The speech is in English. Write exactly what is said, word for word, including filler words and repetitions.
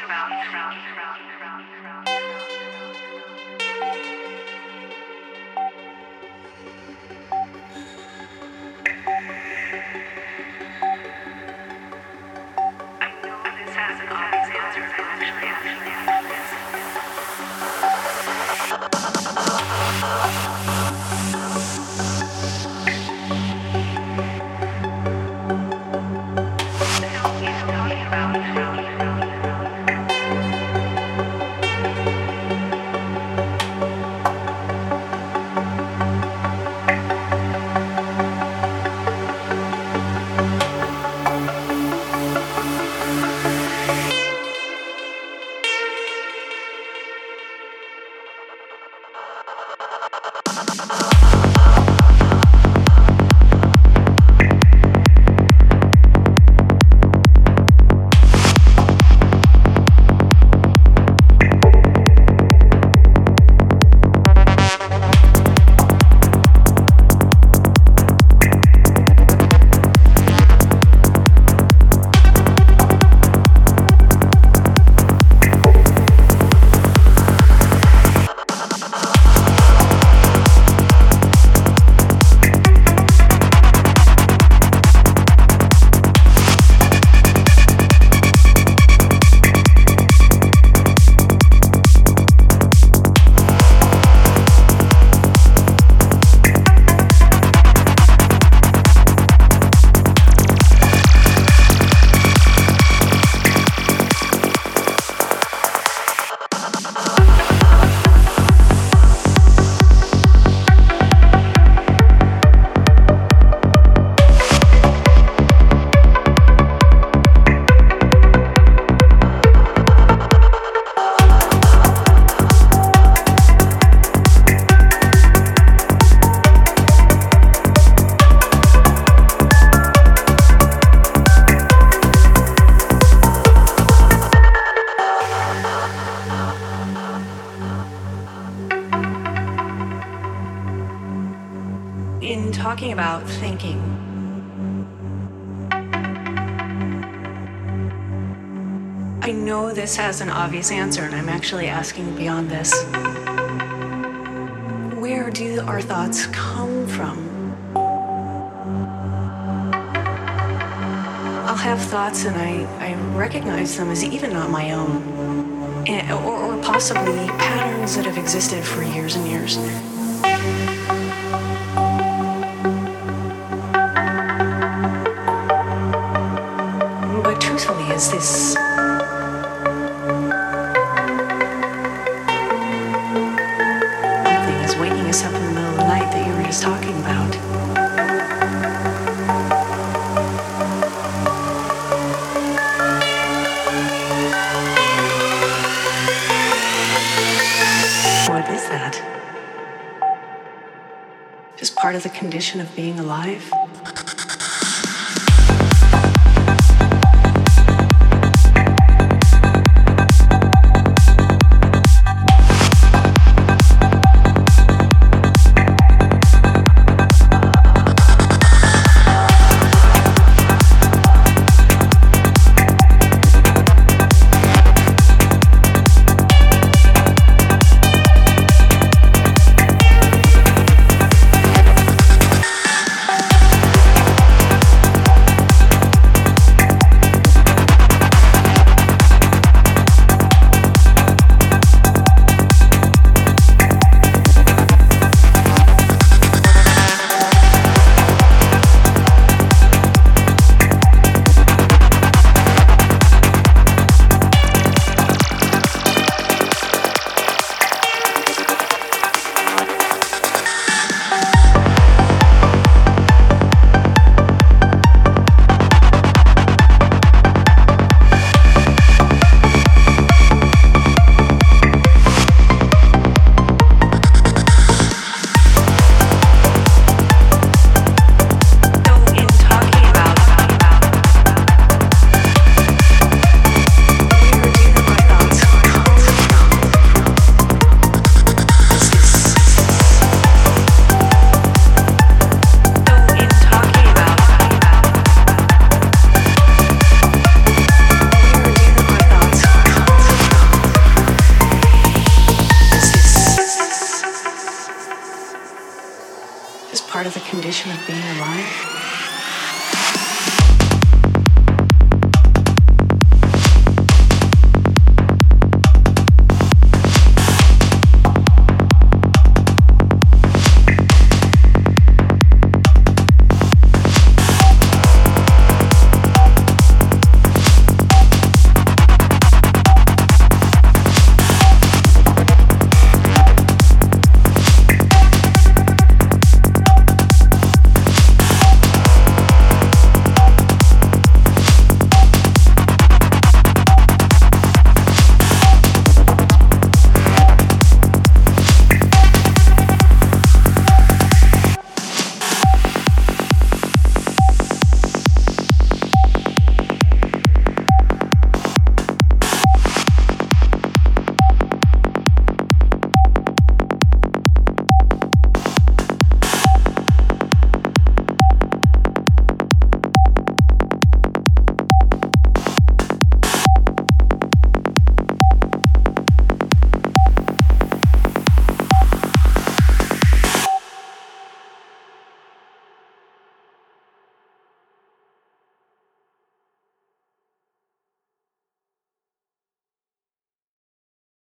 talking about thinking. I know this has an obvious answer, and I'm actually asking beyond this. Where do our thoughts come from? I'll have thoughts and I, I recognize them as even not my own, and, or, or possibly patterns that have existed for years and years. But truthfully, is this something is waking us up in the middle of the night that you were just talking about? Just part of the condition of being alive? as part of the condition of being alive.